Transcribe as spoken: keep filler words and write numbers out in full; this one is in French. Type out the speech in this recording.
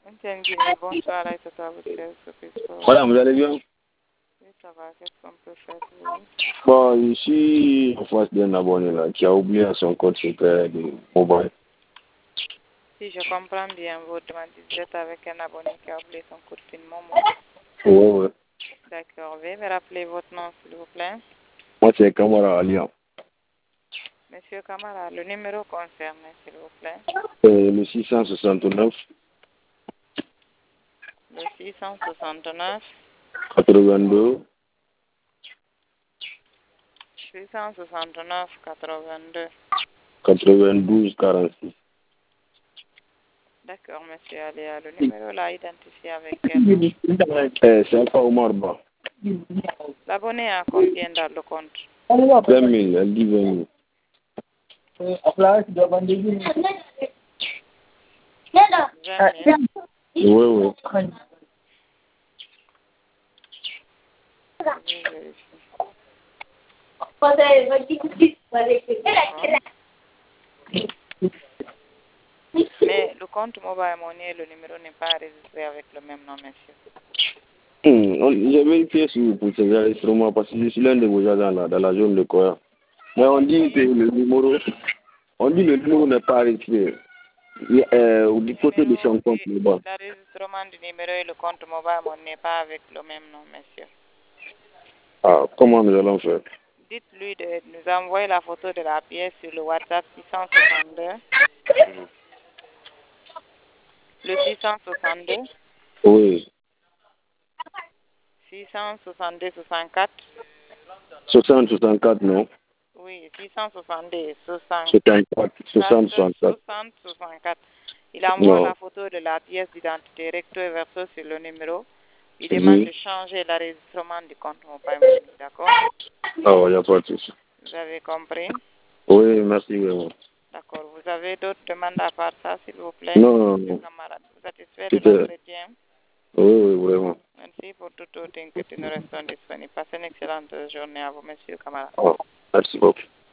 Etienne Guinée, bonsoir, et c'est à vous de faire ce sport. Madame, vous allez bien? Oui, ça va, qu'est-ce qu'on peut faire pour vous? Bon, je suis en face d'un abonné là qui a oublié son code secret de mobile. Si je comprends bien, vous demandez, vous êtes avec un abonné qui a oublié son code PIN Momo. Oui, oui. D'accord, veuillez me rappeler votre nom, s'il vous plaît. Moi, c'est Kamara Alian. Monsieur Camara, le numéro concerné, s'il vous plaît. Euh, le six cent soixante-neuf. Le six cent soixante-neuf. quatre-vingt-deux. six cent soixante-neuf quatre-vingt-deux. quatre-vingt-douze quarante-six. D'accord, monsieur Alia. Le numéro l'a identifié avec quel nom? Euh, c'est Alpha Omar Ba. L'abonné a combien dans le compte? vingt mille, elle dit vingt mille. vingt mille. Oui, oui. Je vais vérifier. Mais le compte mobile money, le numéro n'est pas enregistré avec le même nom, monsieur. Hum, j'ai vérifié sur pour ces enregistrements parce que je suis l'un de vos agents là, dans la zone de Koya. Mais on dit que le numéro, on dit le numéro n'est pas enregistré. Euh, du côté de son compte là-bas. L'enregistrement du numéro et le compte mobile money n'est pas avec le même nom, monsieur. Ah, comment nous allons faire? Dites-lui de nous envoyer la photo de la pièce sur le WhatsApp six cent soixante-deux. Le six cent soixante-deux. Oui. six cent soixante-deux soixante-quatre. soixante soixante-quatre, non? Oui, six cent soixante-deux soixante. soixante-quatre, soixante soixante-quatre. soixante soixante-quatre. Il envoie Non. la photo de la pièce d'identité recto et verso sur le numéro. Il demande Oui. de changer l'enregistrement du compte mobile money, d'accord? Ah, il n'y a pas de souci. Vous avez compris? Oui, merci vraiment. D'accord. Vous avez d'autres demandes à part ça, s'il vous plaît? Non, non, Monsieur non. camarade, vous êtes satisfait de C'était... l'entretien? Oui, oui, vraiment. Merci pour toute autre inquiétude. Nous restons disponibles. Passez une excellente journée à vous, monsieur camarade. Oh, merci beaucoup.